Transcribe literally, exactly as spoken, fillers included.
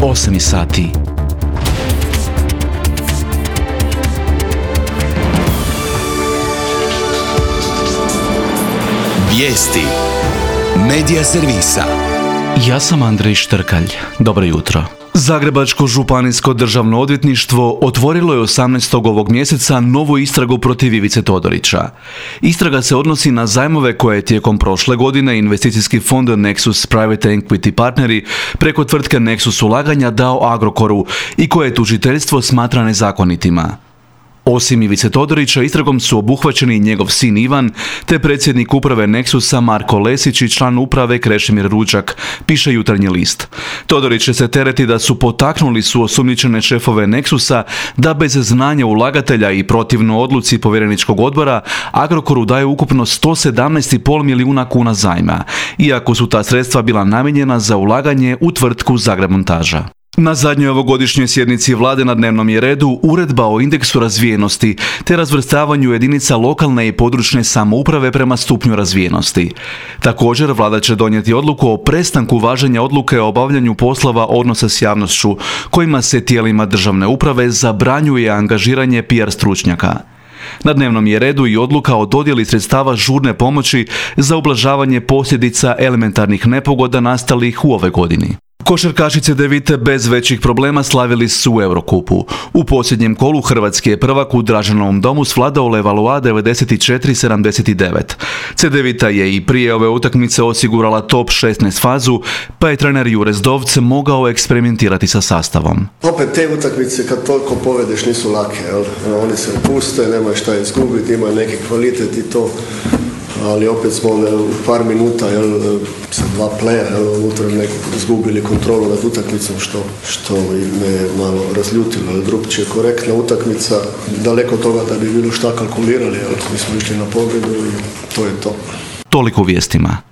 osam sati. Vijesti Medija servisa. Ja sam Andrej Štrkalj. Dobro jutro. Zagrebačko županijsko državno odvjetništvo otvorilo je osamnaestog ovog mjeseca novu istragu protiv Ivice Todorića. Istraga se odnosi na zajmove koje je tijekom prošle godine investicijski fond Nexus Private Equity Partneri preko tvrtke Nexus ulaganja dao Agrokoru i koje tužiteljstvo smatra nezakonitima. Osim Ivice Todorića, istragom su obuhvaćeni njegov sin Ivan, te predsjednik uprave Nexusa Marko Lesić i član uprave Krešimir Ruđak, piše Jutarnji list. Todorić će se tereti da su potaknuli su osumnjičene šefove Nexusa da bez znanja ulagatelja i protivno odluci povjereničkog odbora Agrokoru daju ukupno sto sedamnaest zarez pet milijuna kuna zajma, iako su ta sredstva bila namijenjena za ulaganje u tvrtku Zagremontaža. Na zadnjoj ovogodišnjoj sjednici vlade na dnevnom je redu uredba o indeksu razvijenosti te razvrstavanju jedinica lokalne i područne samouprave prema stupnju razvijenosti. Također, vlada će donijeti odluku o prestanku važenja odluke o obavljanju poslova odnosa s javnošću, kojima se tijelima državne uprave zabranjuje angažiranje P R stručnjaka. Na dnevnom je redu i odluka o dodjeli sredstava žurne pomoći za ublažavanje posljedica elementarnih nepogoda nastalih u ovoj godini. Košarkaši Cedevite bez većih problema slavili su u Eurokupu. U posljednjem kolu hrvatski je prvak u Draženovom domu svladao Levallois devedeset četiri sedamdeset devet. Cedevita je i prije ove utakmice osigurala top šesnaest fazu, pa je trener Jure Zdovc mogao eksperimentirati sa sastavom. Opet te utakmice kad toliko povedeš nisu lake, jel? Oni se puste, nema šta izgubiti, ima neki kvalitet i to. Ali opet smo u par minuta jel, sa dva pleja unutra nekog izgubili kontrolu nad utakmicom što, što me malo razljutilo. Drugčije korektna utakmica, daleko toga da bi bilo šta kalkulirali, ali mi smo išli na pobjedu i to je to. Toliko u vijestima.